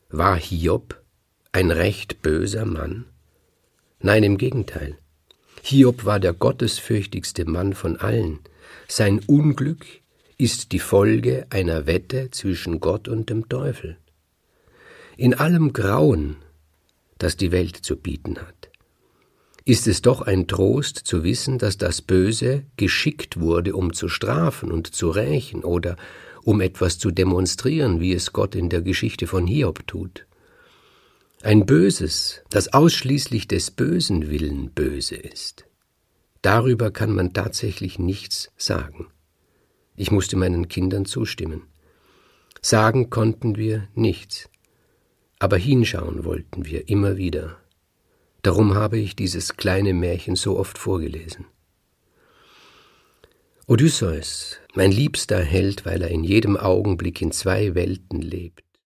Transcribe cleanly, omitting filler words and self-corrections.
War Hiob ein recht böser Mann? Nein, im Gegenteil. Hiob war der gottesfürchtigste Mann von allen. Sein Unglück ist die Folge einer Wette zwischen Gott und dem Teufel. In allem Grauen, das die Welt zu bieten hat, ist es doch ein Trost zu wissen, dass das Böse geschickt wurde, um zu strafen und zu rächen oder um etwas zu demonstrieren, wie es Gott in der Geschichte von Hiob tut. Ein Böses, das ausschließlich des Bösen Willen böse ist. Darüber kann man tatsächlich nichts sagen. Ich musste meinen Kindern zustimmen. Sagen konnten wir nichts, aber hinschauen wollten wir immer wieder. Darum habe ich dieses kleine Märchen so oft vorgelesen. Odysseus, mein liebster Held, weil er in jedem Augenblick in zwei Welten lebt.